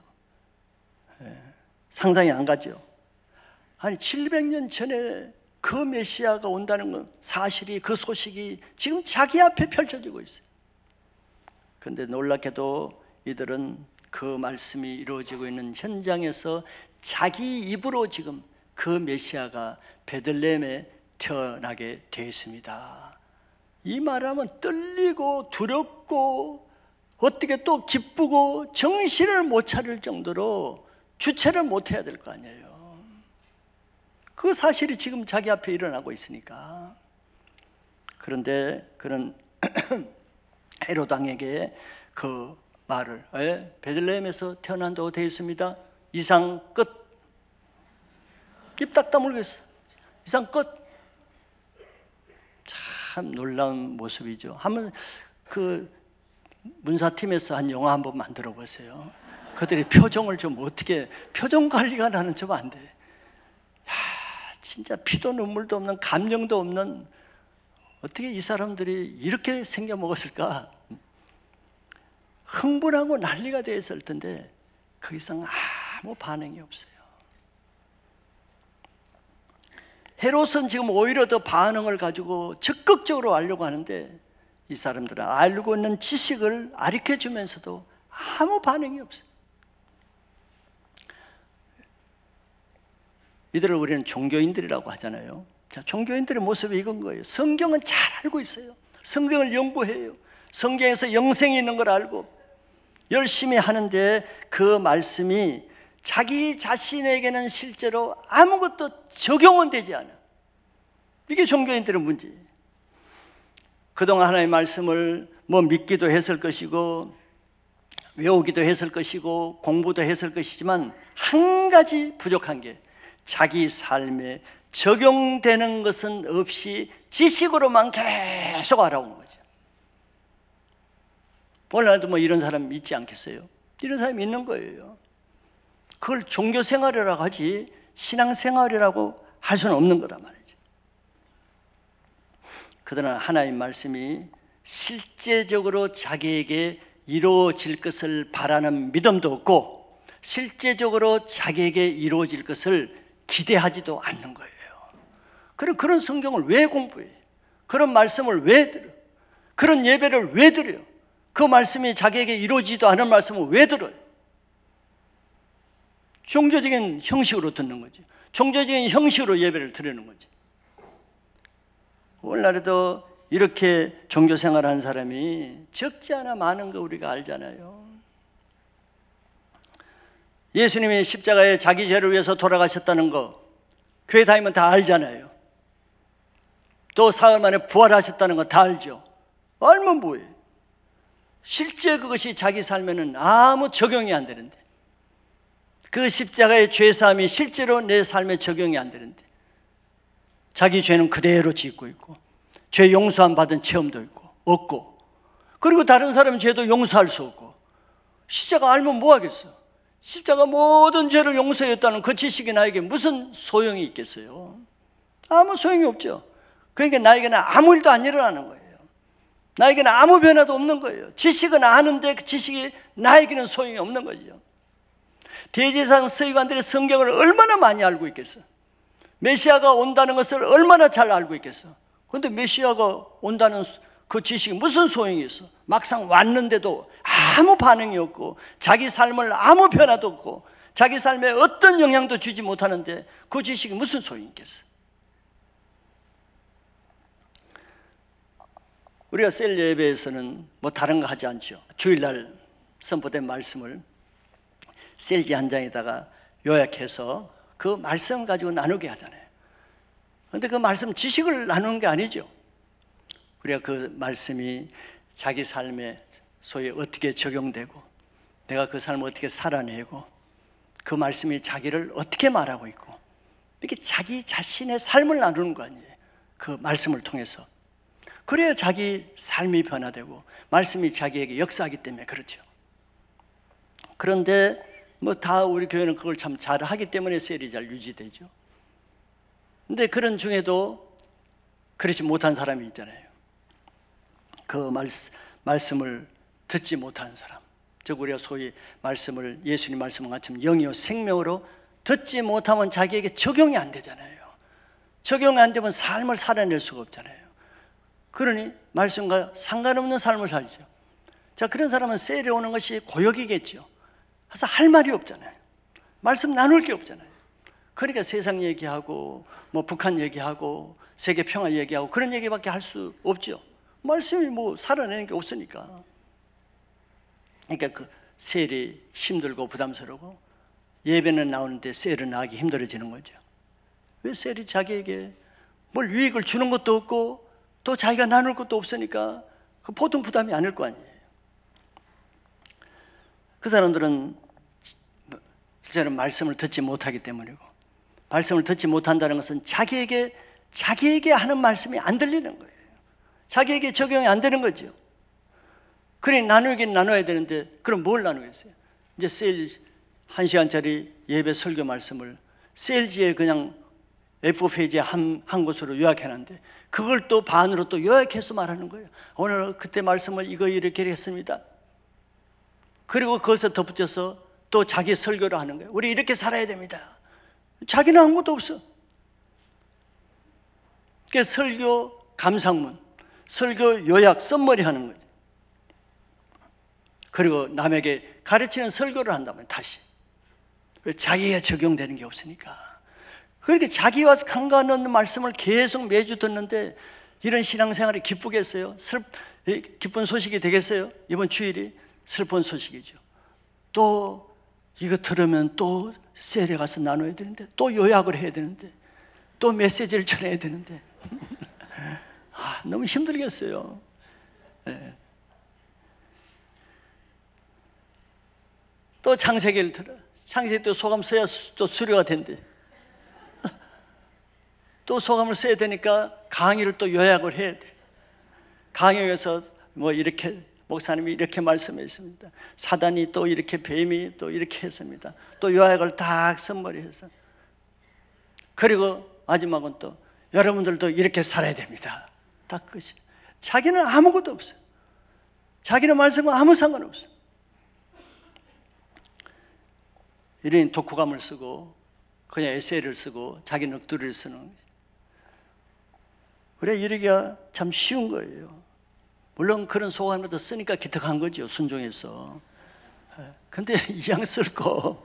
상상이 안 가죠. 아니 700년 전에 그 메시아가 온다는 건 사실이, 그 소식이 지금 자기 앞에 펼쳐지고 있어요. 그런데 놀랍게도 이들은 그 말씀이 이루어지고 있는 현장에서 자기 입으로 지금 그 메시아가 베들레헴에 태어나게 되어 있습니다. 이 말하면 떨리고 두렵고 어떻게 또 기쁘고 정신을 못 차릴 정도로 주체를 못 해야 될 거 아니에요. 그 사실이 지금 자기 앞에 일어나고 있으니까. 그런데 그런 헤롯 왕에게 그 말을, 베들레헴에서 태어난다고 되어 있습니다. 이상 끝. 입 딱 다물고 있어. 이상 끝. 참 놀라운 모습이죠. 한번 그 문사팀에서 한 영화 한번 만들어 보세요. 그들의 표정을 좀 어떻게, 표정 관리가 나는 좀 안 돼. 진짜 피도 눈물도 없는, 감정도 없는, 어떻게 이 사람들이 이렇게 생겨 먹었을까? 흥분하고 난리가 되어 있을 텐데 그 이상 아무 반응이 없어요. 헤롯은 지금 오히려 더 반응을 가지고 적극적으로 알려고 하는데 이 사람들은 알고 있는 지식을 가르쳐 주면서도 아무 반응이 없어요. 이들을 우리는 종교인들이라고 하잖아요. 자, 종교인들의 모습이 이건 거예요. 성경은 잘 알고 있어요. 성경을 연구해요. 성경에서 영생이 있는 걸 알고 열심히 하는데 그 말씀이 자기 자신에게는 실제로 아무것도 적용은 되지 않아. 이게 종교인들의 문제예요. 그동안 하나님의 말씀을 믿기도 했을 것이고 외우기도 했을 것이고 공부도 했을 것이지만 한 가지 부족한 게 자기 삶에 적용되는 것은 없이 지식으로만 계속 알아온 거죠. 오늘날도 이런 사람 있지 않겠어요? 이런 사람이 있는 거예요. 그걸 종교생활이라고 하지 신앙생활이라고 할 수는 없는 거란 말이죠. 그러나 하나님 말씀이 실제적으로 자기에게 이루어질 것을 바라는 믿음도 없고 실제적으로 자기에게 이루어질 것을 기대하지도 않는 거예요. 그런 성경을 왜 공부해? 그런 말씀을 왜 들어? 그런 예배를 왜 드려요? 그 말씀이 자기에게 이루어지지도 않은 말씀을 왜 들어요? 종교적인 형식으로 듣는 거지. 종교적인 형식으로 예배를 드리는 거지. 오늘날에도 이렇게 종교 생활하는 사람이 적지 않아 많은 거 우리가 알잖아요. 예수님이 십자가에 자기 죄를 위해서 돌아가셨다는 거 교회 다니면 다 알잖아요. 또 사흘 만에 부활하셨다는 거 다 알죠. 알면 뭐예요? 실제 그것이 자기 삶에는 아무 적용이 안 되는데, 그 십자가의 죄사함이 실제로 내 삶에 적용이 안 되는데 자기 죄는 그대로 짓고 있고 죄 용서함 받은 체험도 있고 없고, 그리고 다른 사람 죄도 용서할 수 없고, 십자가 알면 뭐 하겠어? 십자가 모든 죄를 용서했다는 그 지식이 나에게 무슨 소용이 있겠어요? 아무 소용이 없죠. 그러니까 나에게는 아무 일도 안 일어나는 거예요. 나에게는 아무 변화도 없는 거예요. 지식은 아는데 그 지식이 나에게는 소용이 없는 거죠. 대제사장 서기관들이 성경을 얼마나 많이 알고 있겠어? 메시아가 온다는 것을 얼마나 잘 알고 있겠어? 그런데 메시아가 온다는 그 지식이 무슨 소용이 있어? 막상 왔는데도 아무 반응이 없고 자기 삶을 아무 변화도 없고 자기 삶에 어떤 영향도 주지 못하는데 그 지식이 무슨 소용이 있겠어? 우리가 셀 예배에서는 다른 거 하지 않죠. 주일날 선포된 말씀을 셀지 한 장에다가 요약해서 그 말씀 가지고 나누게 하잖아요. 그런데 그 말씀 지식을 나누는 게 아니죠. 우리가 그 말씀이 자기 삶에 소위 어떻게 적용되고 내가 그 삶을 어떻게 살아내고 그 말씀이 자기를 어떻게 말하고 있고 이렇게 자기 자신의 삶을 나누는 거 아니에요. 그 말씀을 통해서. 그래야 자기 삶이 변화되고 말씀이 자기에게 역사하기 때문에 그렇죠. 그런데 뭐 다 우리 교회는 그걸 참 잘하기 때문에 셀이 잘 유지되죠. 근데 그런 중에도 그렇지 못한 사람이 있잖아요. 그 말씀을 듣지 못한 사람, 즉 우리가 소위 말씀을 예수님 말씀과 같이 영이요 생명으로 듣지 못하면 자기에게 적용이 안 되잖아요. 적용이 안 되면 삶을 살아낼 수가 없잖아요. 그러니 말씀과 상관없는 삶을 살죠. 자, 그런 사람은 셀에 오는 것이 고역이겠죠. 그래서 할 말이 없잖아요. 말씀 나눌 게 없잖아요. 그러니까 세상 얘기하고 뭐 북한 얘기하고 세계 평화 얘기하고 그런 얘기밖에 할 수 없죠. 말씀이 뭐 살아내는 게 없으니까. 그러니까 그 셀이 힘들고 부담스러우고 예배는 나오는데 셀은 나가기 힘들어지는 거죠. 왜 셀이 자기에게 뭘 유익을 주는 것도 없고 또 자기가 나눌 것도 없으니까 그 보통 부담이 아닐 거 아니에요. 그 사람들은 실제로 말씀을 듣지 못하기 때문이고, 말씀을 듣지 못한다는 것은 자기에게 하는 말씀이 안 들리는 거예요. 자기에게 적용이 안 되는 거죠. 그러니 나누긴 나눠야 되는데 그럼 뭘 나누겠어요? 이제 세일 1시간짜리 예배 설교 말씀을 세일지에 그냥 A4페이지에 한 곳으로 요약해놨는데 그걸 또 반으로 또 요약해서 말하는 거예요. 오늘 그때 말씀을 이렇게 했습니다. 그리고 거기서 덧붙여서 또 자기 설교를 하는 거예요. 우리 이렇게 살아야 됩니다. 자기는 아무것도 없어. 그러니까 설교 감상문, 설교 요약, 썸머리 하는 거죠. 그리고 남에게 가르치는 설교를 한다면 다시 자기가 적용되는 게 없으니까. 그렇게 자기와 상관없는 말씀을 계속 매주 듣는데 이런 신앙생활이 기쁘겠어요? 기쁜 소식이 되겠어요? 이번 주일이 슬픈 소식이죠. 또 이거 들으면 또 셀에 가서 나눠야 되는데 또 요약을 해야 되는데 또 메시지를 전해야 되는데 너무 힘들겠어요. 네. 또 창세기를 들어. 창세기 또 소감 써야 또 수료가 된대. 또 소감을 써야 되니까 강의를 또 요약을 해야 돼. 강의에서 뭐 이렇게 목사님이 이렇게 말씀했습니다. 사단이 또 이렇게 뱀이 또 이렇게 했습니다. 또 요약을 딱 선머리해서 그리고 마지막은 또 여러분들도 이렇게 살아야 됩니다. 딱 끝이. 자기는 아무것도 없어요. 자기는 말씀과 아무 상관없어. 이런 독후감을 쓰고 그냥 에세이를 쓰고 자기 넋두리를 쓰는 거예요. 그래 이러기가 참 쉬운 거예요. 물론 그런 소감을 쓰니까 기특한 거죠. 순종해서. 근데 이왕 쓸 거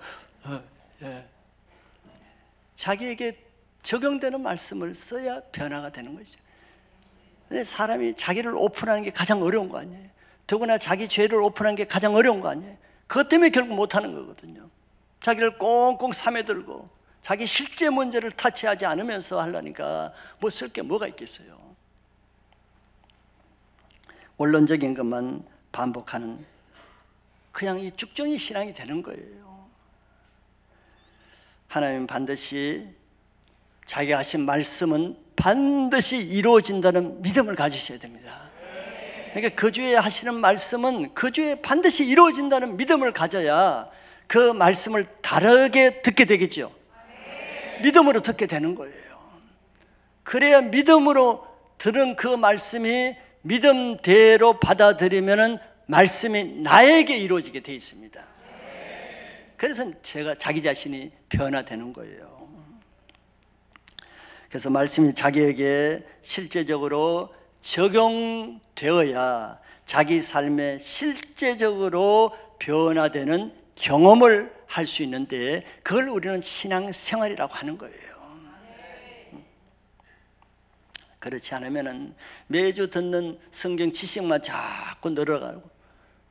자기에게 적용되는 말씀을 써야 변화가 되는 거죠. 근데 사람이 자기를 오픈하는 게 가장 어려운 거 아니에요. 더구나 자기 죄를 오픈하는 게 가장 어려운 거 아니에요. 그것 때문에 결국 못하는 거거든요. 자기를 꽁꽁 삼해들고 자기 실제 문제를 타치하지 않으면서 하려니까 뭐 쓸 게 뭐가 있겠어요. 원론적인 것만 반복하는 그냥 이 쭉정이 신앙이 되는 거예요. 하나님은 반드시 자기가 하신 말씀은 반드시 이루어진다는 믿음을 가지셔야 됩니다. 그러니까 그 주에 하시는 말씀은 그 주에 반드시 이루어진다는 믿음을 가져야 그 말씀을 다르게 듣게 되겠죠. 믿음으로 듣게 되는 거예요. 그래야 믿음으로 들은 그 말씀이 믿음대로 받아들이면 말씀이 나에게 이루어지게 돼 있습니다. 그래서 자기 자신이 변화되는 거예요. 그래서 말씀이 자기에게 실제적으로 적용되어야 자기 삶에 실제적으로 변화되는 경험을 할 수 있는데 그걸 우리는 신앙생활이라고 하는 거예요. 그렇지 않으면 매주 듣는 성경 지식만 자꾸 늘어가고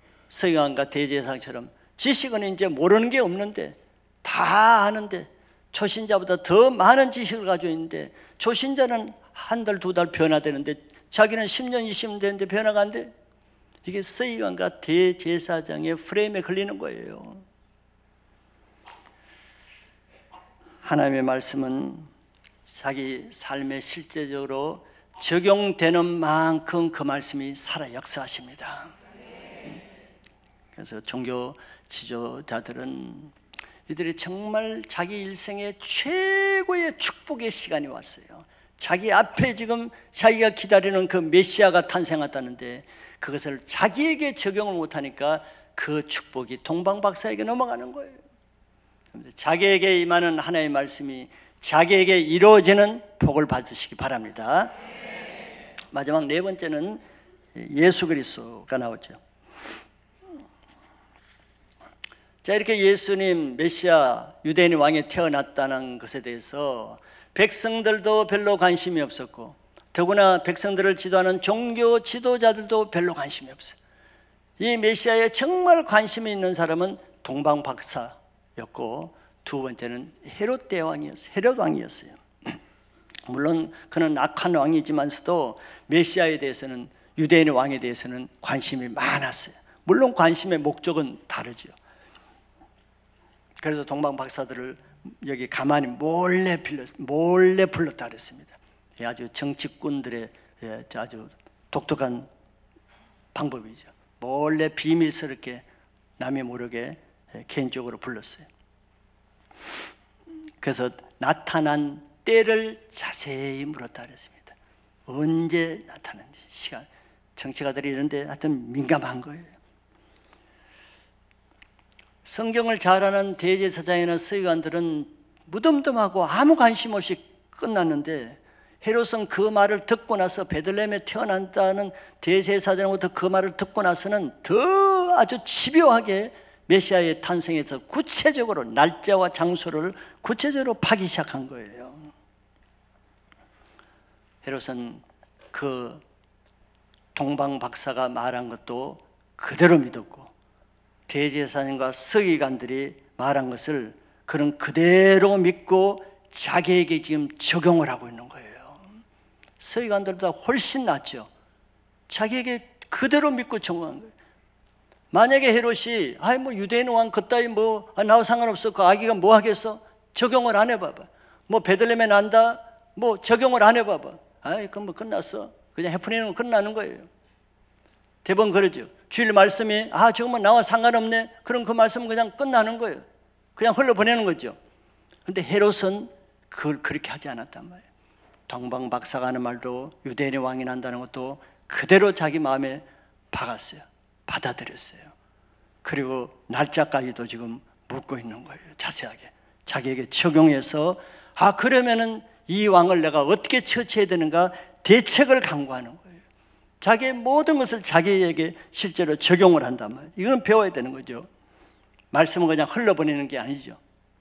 서기관과 대제사장처럼 지식은 이제 모르는 게 없는데 다 아는데 초신자보다 더 많은 지식을 가지고 있는데 초신자는 한 달, 두 달 변화되는데 자기는 10년, 20년 되는데 변화가 안 돼. 이게 서기관과 대제사장의 프레임에 걸리는 거예요. 하나님의 말씀은 자기 삶에 실제적으로 적용되는 만큼 그 말씀이 살아 역사하십니다. 그래서 종교 지도자들은 이들이 정말 자기 일생의 최고의 축복의 시간이 왔어요. 자기 앞에 지금 자기가 기다리는 그 메시아가 탄생했다는데 그것을 자기에게 적용을 못하니까 그 축복이 동방박사에게 넘어가는 거예요. 자기에게 임하는 하나님의 말씀이 자기에게 이루어지는 복을 받으시기 바랍니다. 마지막 네 번째는 예수 그리스도가 나오죠. 자, 이렇게 예수님 메시아 유대인의 왕이 태어났다는 것에 대해서 백성들도 별로 관심이 없었고 더구나 백성들을 지도하는 종교 지도자들도 별로 관심이 없어요. 이 메시아에 정말 관심이 있는 사람은 동방박사였고 두 번째는 헤롯 대왕이었어요. 헤롯 왕이었어요. 물론 그는 악한 왕이지만서도 메시아에 대해서는 유대인의 왕에 대해서는 관심이 많았어요. 물론 관심의 목적은 다르죠. 그래서 동방박사들을 여기 가만히 몰래 불렀다 그랬습니다. 아주 정치꾼들의 아주 독특한 방법이죠. 몰래 비밀스럽게 남이 모르게 개인적으로 불렀어요. 그래서 나타난 때를 자세히 물었다 그랬습니다. 언제 나타났는지 시간. 정치가들이 이런데 하여튼 민감한 거예요. 성경을 잘 아는 대제사장이나 서기관들은 무덤덤하고 아무 관심 없이 끝났는데 헤롯은 그 말을 듣고 나서 베들레헴에 태어난다는 대제사장으로부터 그 말을 듣고 나서는 더 아주 집요하게 메시아의 탄생에서 구체적으로 날짜와 장소를 구체적으로 파기 시작한 거예요. 헤롯은 그 동방박사가 말한 것도 그대로 믿었고 대제사장과 서기관들이 말한 것을 그는 그대로 믿고 자기에게 지금 적용을 하고 있는 거예요. 서기관들보다 훨씬 낫죠. 자기에게 그대로 믿고 적용한 거예요. 만약에 헤롯이 뭐 유대인 왕 그따위 나와 상관없어 그 아기가 뭐 하겠어? 적용을 안 해봐봐. 뭐 베들레헴에 난다? 뭐 적용을 안 해봐봐. 그럼 뭐 끝났어. 그냥 해프닝은 끝나는 거예요. 대부분 그러죠. 주일 말씀이 저건 나와 상관없네. 그럼 그 말씀은 그냥 끝나는 거예요. 그냥 흘러보내는 거죠. 근데 헤롯은 그걸 그렇게 하지 않았단 말이에요. 동방박사가 하는 말도 유대인의 왕이 난다는 것도 그대로 자기 마음에 박았어요. 받아들였어요. 그리고 날짜까지도 지금 묻고 있는 거예요. 자세하게 자기에게 적용해서 그러면은 이 왕을 내가 어떻게 처치해야 되는가 대책을 강구하는 거예요. 자기의 모든 것을 자기에게 실제로 적용을 한단 말이에요. 이건 배워야 되는 거죠. 말씀은 그냥 흘러보내는 게 아니죠.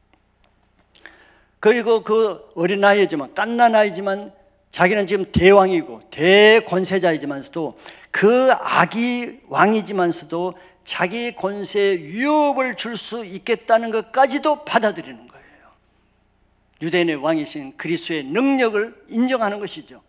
그리고 그 어린 나이지만 갓난 아이지만 자기는 지금 대왕이고 대권세자이지만서도 그 아기 왕이지만서도 자기 권세에 위협을 줄 수 있겠다는 것까지도 받아들이는 거예요. 유대인의 왕이신 그리스도의 능력을 인정하는 것이죠.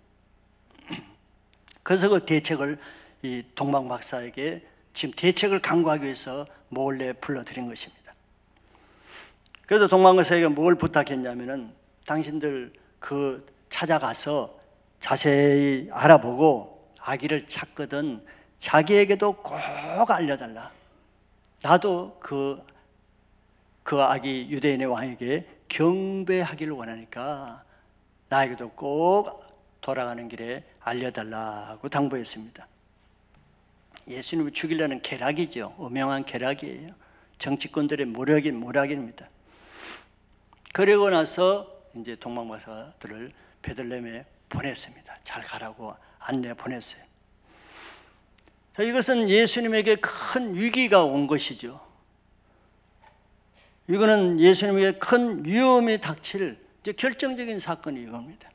그래서 그 대책을 이 동방박사에게 지금 대책을 강구하기 위해서 몰래 불러들인 것입니다. 그래서 동방박사에게 뭘 부탁했냐면은 당신들 그 찾아가서 자세히 알아보고 아기를 찾거든 자기에게도 꼭 알려달라. 나도 그 아기 유대인의 왕에게 경배하기를 원하니까 나에게도 꼭 돌아가는 길에 알려달라고 당부했습니다. 예수님을 죽이려는 계략이죠. 엄명한 계략이에요. 정치권들의 모략입니다. 그리고 나서 이제 동방박사들을 베들레헴에 보냈습니다. 잘 가라고 안내 보냈어요. 이것은 예수님에게 큰 위기가 온 것이죠. 이거는 예수님에게 큰 위험이 닥칠 결정적인 사건이 이겁니다.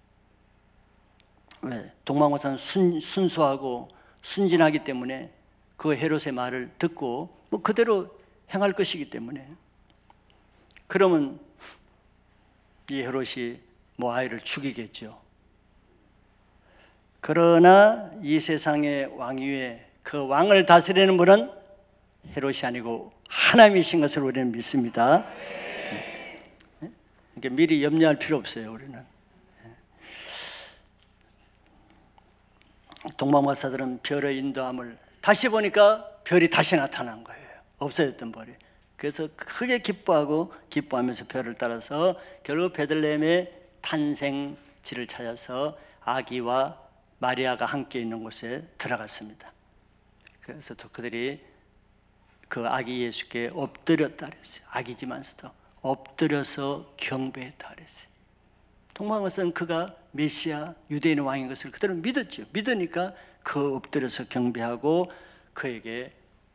왜? 동방박사는 순수하고 순진하기 때문에 그 헤롯의 말을 듣고 그대로 행할 것이기 때문에. 그러면 이 헤롯이 뭐 아이를 죽이겠죠. 그러나 이 세상의 왕위에 그 왕을 다스리는 분은 헤롯이 아니고 하나님이신 것을 우리는 믿습니다. 그러니까 미리 염려할 필요 없어요. 우리는 동방마사들은 별의 인도함을 다시 보니까 별이 다시 나타난 거예요. 없어졌던 별이. 그래서 크게 기뻐하면서 별을 따라서 결국 베들레헴의 탄생지를 찾아서 아기와 마리아가 함께 있는 곳에 들어갔습니다. 그래서 그들이 그 아기 예수께 엎드렸다 그랬어요. 아기지만서도 엎드려서 경배했다 그랬어요. 동방마사는 그가 메시아 유대인의 왕인 것을 그들은 믿었죠. 믿으니까 그 엎드려서 경배하고 그에게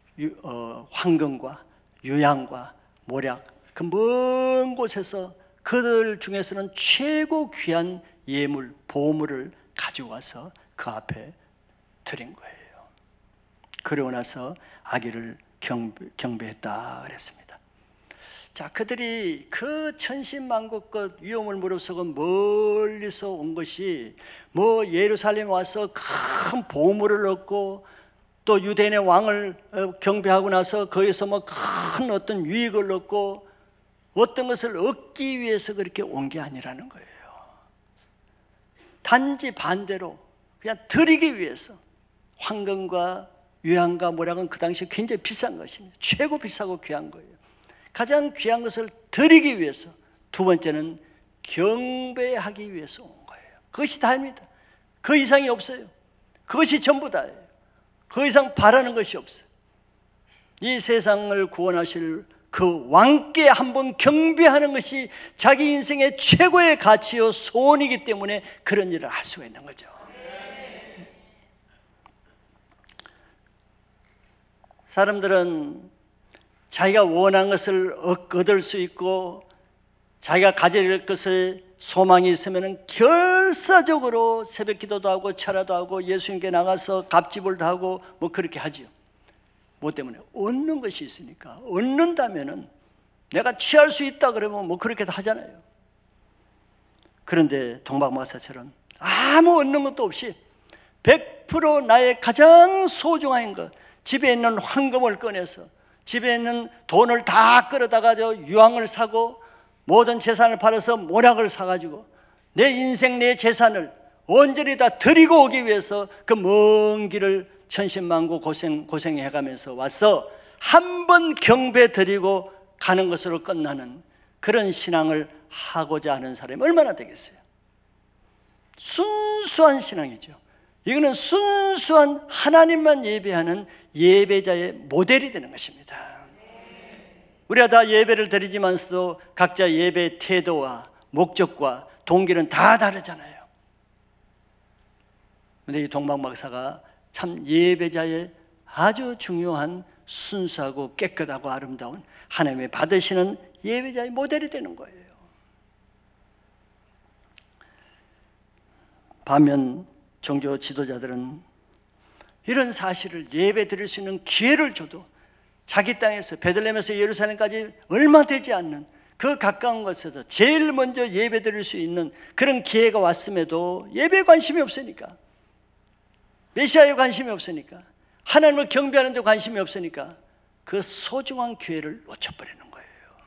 황금과 유향과 모략 그 먼 곳에서 그들 중에서는 최고 귀한 예물 보물을 가지고 와서 그 앞에 드린 거예요. 그러고 나서 아기를 경배했다 그랬습니다. 자, 그들이 그 천신만고껏 위험을 무릅쓰고 멀리서 온 것이 뭐 예루살렘에 와서 큰 보물을 얻고 또 유대인의 왕을 경배하고 나서 거기서 뭐 큰 어떤 유익을 얻고 어떤 것을 얻기 위해서 그렇게 온 게 아니라는 거예요. 단지 반대로 그냥 드리기 위해서. 황금과 유향과 모략은 그 당시에 굉장히 비싼 것입니다. 최고 비싸고 귀한 거예요. 가장 귀한 것을 드리기 위해서. 두 번째는 경배하기 위해서 온 거예요. 그것이 다입니다. 그 이상이 없어요. 그것이 전부 다예요. 그 이상 바라는 것이 없어요. 이 세상을 구원하실 그 왕께 한번 경배하는 것이 자기 인생의 최고의 가치요 소원이기 때문에 그런 일을 할 수가 있는 거죠. 사람들은 자기가 원하는 것을 얻을 수 있고 자기가 가질 것을 소망이 있으면 결사적으로 새벽 기도도 하고 철야도 하고 예수님께 나가서 갑질도 하고 뭐 그렇게 하죠. 뭐 때문에? 얻는 것이 있으니까. 얻는다면은 내가 취할 수 있다 그러면 뭐 그렇게도 하잖아요. 그런데 동방마사처럼 아무 얻는 것도 없이 100% 나의 가장 소중한 것, 집에 있는 황금을 꺼내서 집에 있는 돈을 다 끌어다가 유황을 사고 모든 재산을 팔아서 모략을 사가지고 내 인생 내 재산을 온전히 다 드리고 오기 위해서 그 먼 길을 천신만고 고생해가면서 와서 한 번 경배 드리고 가는 것으로 끝나는 그런 신앙을 하고자 하는 사람이 얼마나 되겠어요? 순수한 신앙이죠. 이거는 순수한 하나님만 예배하는 예배자의 모델이 되는 것입니다. 우리가 다 예배를 드리지만서도 각자 예배 태도와 목적과 동기는 다 다르잖아요. 그런데 이 동방박사가 참 예배자의 아주 중요한 순수하고 깨끗하고 아름다운 하나님의 받으시는 예배자의 모델이 되는 거예요. 반면 종교 지도자들은 이런 사실을 예배 드릴 수 있는 기회를 줘도 자기 땅에서 베들레헴에서 예루살렘까지 얼마 되지 않는 그 가까운 곳에서 제일 먼저 예배 드릴 수 있는 그런 기회가 왔음에도 예배에 관심이 없으니까, 메시아에 관심이 없으니까, 하나님을 경배하는 데 관심이 없으니까 그 소중한 기회를 놓쳐버리는 거예요.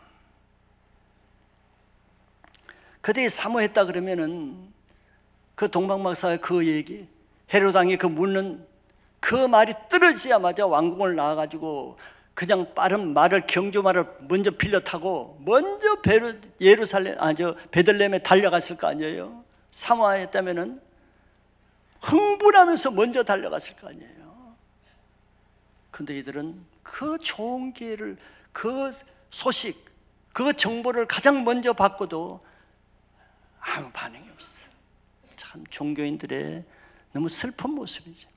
그들이 사모했다 그러면은 그 동방박사의 그 얘기, 헤롯 왕이 그 묻는 그 말이 떨어지자마자 왕궁을 나와가지고 그냥 빠른 말을, 경주말을 먼저 빌려 타고 먼저 베들레헴에 달려갔을 거 아니에요. 사모했다면은 흥분하면서 먼저 달려갔을 거 아니에요. 근데 이들은 그 좋은 기회를, 그 소식, 그 정보를 가장 먼저 받고도 아무 반응이 없어. 참 종교인들의 너무 슬픈 모습이죠.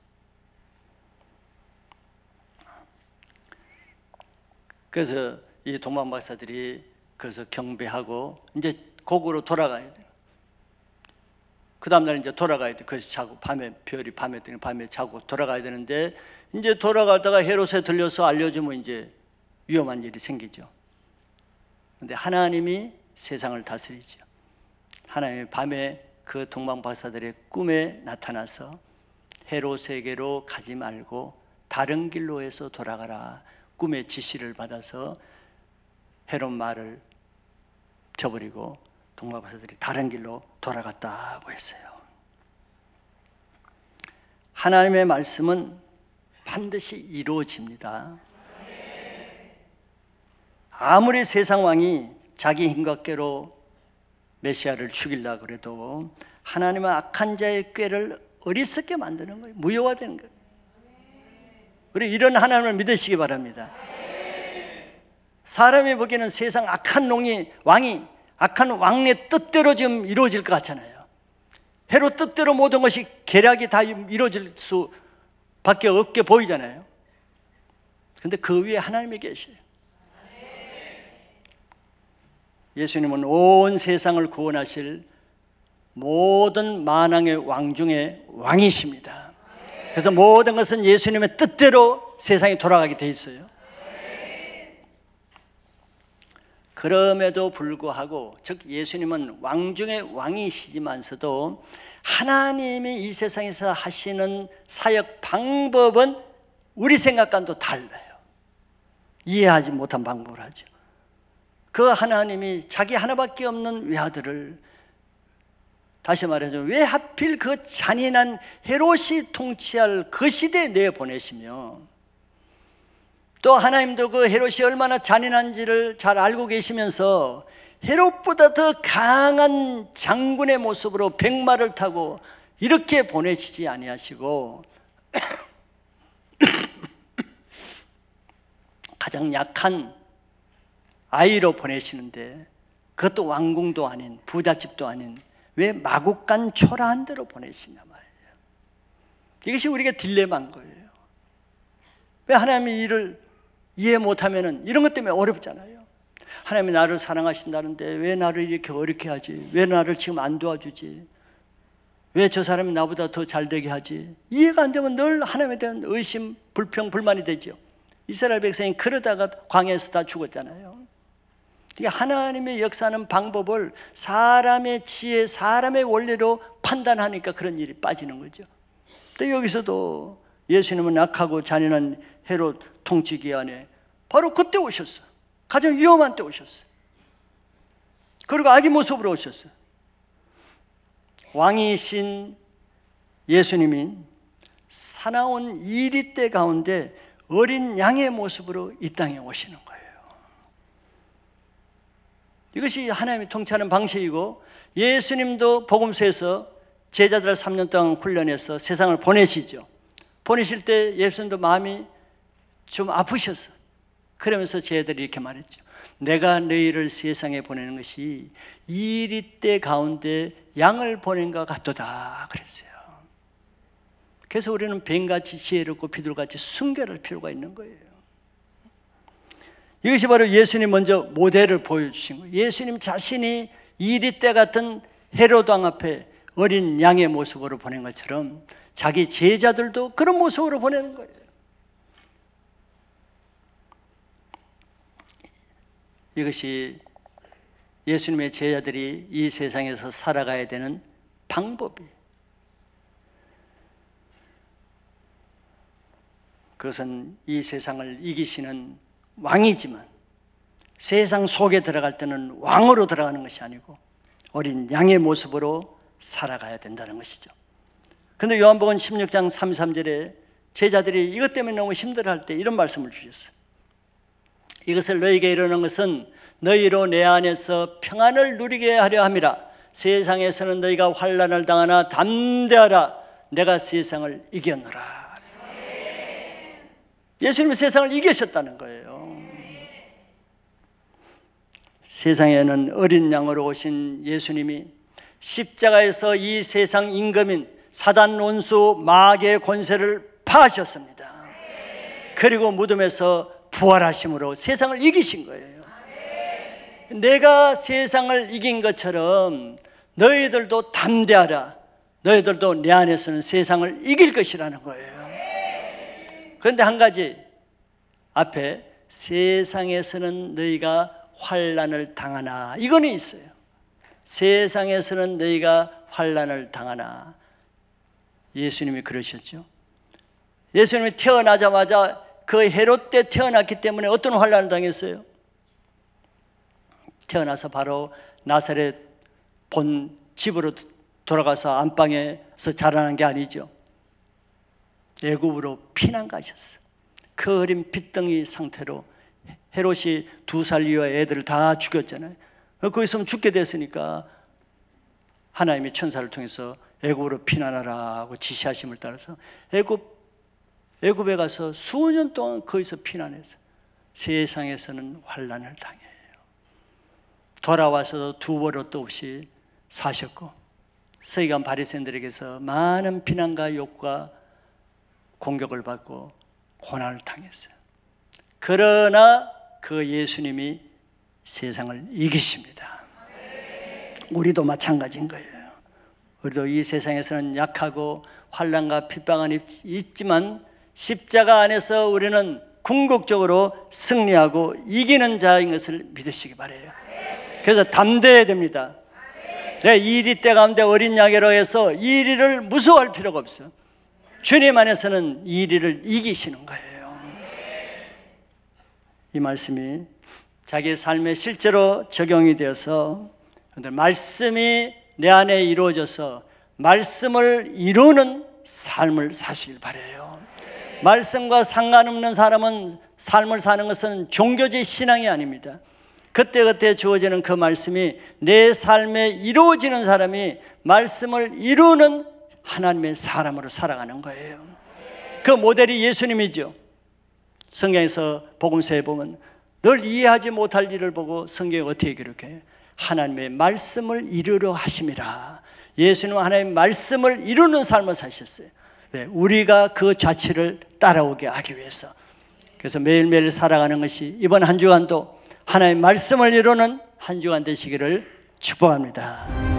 그래서 이 동방박사들이 그래서 경배하고 이제 고국으로 돌아가야 돼요. 그 다음날 이제 돌아가야 돼. 그래서 자고 별이 밤에 뜨니 밤에 자고 돌아가야 되는데, 이제 돌아가다가 헤롯에 들려서 알려주면 이제 위험한 일이 생기죠. 근데 하나님이 세상을 다스리죠. 하나님이 밤에 그 동방박사들의 꿈에 나타나서 헤롯에게로 가지 말고 다른 길로 해서 돌아가라, 꿈의 지시를 받아서 헤롯 말을 저버리고 동방박사들이 다른 길로 돌아갔다고 했어요. 하나님의 말씀은 반드시 이루어집니다. 아무리 세상 왕이 자기 힘과 꾀로 메시아를 죽이려고 그래도 하나님은 악한 자의 꾀를 어리석게 만드는 거예요. 무효화되는 거예요. 우리 이런 하나님을 믿으시기 바랍니다. 사람이 보기에는 세상 악한 왕이 악한 왕의 뜻대로 지금 이루어질 것 같잖아요. 헤롯 뜻대로 모든 것이 계략이 다 이루어질 수밖에 없게 보이잖아요. 그런데 그 위에 하나님이 계셔요. 예수님은 온 세상을 구원하실 모든 만왕의 왕 중에 왕이십니다. 그래서 모든 것은 예수님의 뜻대로 세상이 돌아가게 돼 있어요. 그럼에도 불구하고, 즉 예수님은 왕 중에 왕이시지만서도 하나님이 이 세상에서 하시는 사역 방법은 우리 생각과는 또 달라요. 이해하지 못한 방법을 하죠. 그 하나님이 자기 하나밖에 없는 외아들을, 다시 말해서 왜 하필 그 잔인한 헤롯이 통치할 그 시대에 내보내시며, 또 하나님도 그 헤롯이 얼마나 잔인한지를 잘 알고 계시면서 헤롯보다 더 강한 장군의 모습으로 백마를 타고 이렇게 보내시지 아니하시고 가장 약한 아이로 보내시는데, 그것도 왕궁도 아닌 부잣집도 아닌 왜 마국간 초라한 데로 보내시냐 말이에요. 이것이 우리가 딜레마인 거예요. 왜 하나님이 이를 이해 못하면 이런 것 때문에 어렵잖아요. 하나님이 나를 사랑하신다는데 왜 나를 이렇게 어렵게 하지? 왜 나를 지금 안 도와주지? 왜 저 사람이 나보다 더 잘되게 하지? 이해가 안 되면 늘 하나님에 대한 의심, 불평, 불만이 되죠. 이스라엘 백성이 그러다가 광야에서 다 죽었잖아요. 하나님의 역사하는 방법을 사람의 지혜, 사람의 원리로 판단하니까 그런 일이 빠지는 거죠. 또 여기서도 예수님은 악하고 잔인한 헤롯 통치 기간에 바로 그때 오셨어요. 가장 위험한 때 오셨어요. 그리고 아기 모습으로 오셨어요. 왕이신 예수님이 사나운 이리 때 가운데 어린 양의 모습으로 이 땅에 오시는 거예요. 이것이 하나님이 통치하는 방식이고, 예수님도 복음서에서 제자들을 3년 동안 훈련해서 세상을 보내시죠. 보내실 때 예수님도 마음이 좀 아프셨어. 그러면서 제자들이 이렇게 말했죠. 내가 너희를 세상에 보내는 것이 이리 때 가운데 양을 보낸 것 같도다 그랬어요. 그래서 우리는 뱀같이 지혜롭고 비둘같이 순결할 필요가 있는 거예요. 이것이 바로 예수님 먼저 모델을 보여주신 거예요. 예수님 자신이 이리 때 같은 헤롯 왕 앞에 어린 양의 모습으로 보낸 것처럼 자기 제자들도 그런 모습으로 보내는 거예요. 이것이 예수님의 제자들이 이 세상에서 살아가야 되는 방법이에요. 그것은 이 세상을 이기시는 왕이지만 세상 속에 들어갈 때는 왕으로 들어가는 것이 아니고 어린 양의 모습으로 살아가야 된다는 것이죠. 그런데 요한복음 16장 33절에 제자들이 이것 때문에 너무 힘들어할 때 이런 말씀을 주셨어요. 이것을 너희에게 이르는 것은 너희로 내 안에서 평안을 누리게 하려 함이라. 세상에서는 너희가 환난을 당하나 담대하라. 내가 세상을 이겼노라. 예수님은 세상을 이기셨다는 거예요. 세상에는 어린 양으로 오신 예수님이 십자가에서 이 세상 임금인 사단 원수 마귀의 권세를 파하셨습니다. 그리고 무덤에서 부활하심으로 세상을 이기신 거예요. 내가 세상을 이긴 것처럼 너희들도 담대하라. 너희들도 내 안에서는 세상을 이길 것이라는 거예요. 그런데 한 가지 앞에 세상에서는 너희가 환난을 당하나 이거는 있어요. 세상에서는 너희가 환난을 당하나. 예수님이 그러셨죠. 예수님이 태어나자마자 그 헤롯 때 태어났기 때문에 어떤 환난을 당했어요? 태어나서 바로 나사렛 본 집으로 돌아가서 안방에서 자라난 게 아니죠. 애굽으로 피난 가셨어. 그 어린 핏덩이 상태로 헤롯이 2살 이후에 애들을 다 죽였잖아요. 거기 있으면 죽게 됐으니까 하나님이 천사를 통해서 애굽으로 피난하라고 지시하심을 따라서 애굽에 가서 수년 동안 거기서 피난해서 세상에서는 환난을 당해요. 돌아와서 두 버릇도 없이 사셨고 서기관 바리새인들에게서 많은 비난과 욕과 공격을 받고 고난을 당했어요. 그러나 그 예수님이 세상을 이기십니다. 우리도 마찬가지인 거예요. 우리도 이 세상에서는 약하고 환난과 핍박은 있지만 십자가 안에서 우리는 궁극적으로 승리하고 이기는 자인 것을 믿으시기 바라요. 그래서 담대해야 됩니다. 내 이리 때 가운데 어린 양으로 해서 이 일을 무서워할 필요가 없어. 주님 안에서는 이 일을 이기시는 거예요. 이 말씀이 자기의 삶에 실제로 적용이 되어서 말씀이 내 안에 이루어져서 말씀을 이루는 삶을 사시길 바라요. 말씀과 상관없는 사람은 삶을 사는 것은 종교적 신앙이 아닙니다. 그때그때 주어지는 그 말씀이 내 삶에 이루어지는 사람이 말씀을 이루는 하나님의 사람으로 살아가는 거예요. 그 모델이 예수님이죠. 성경에서 복음서에 보면 늘 이해하지 못할 일을 보고 성경이 어떻게 기록해요? 하나님의 말씀을 이루려 하심이라. 예수님은 하나님의 말씀을 이루는 삶을 사셨어요. 네, 우리가 그 자취를 따라오게 하기 위해서. 그래서 매일매일 살아가는 것이 이번 한 주간도 하나님의 말씀을 이루는 한 주간 되시기를 축복합니다.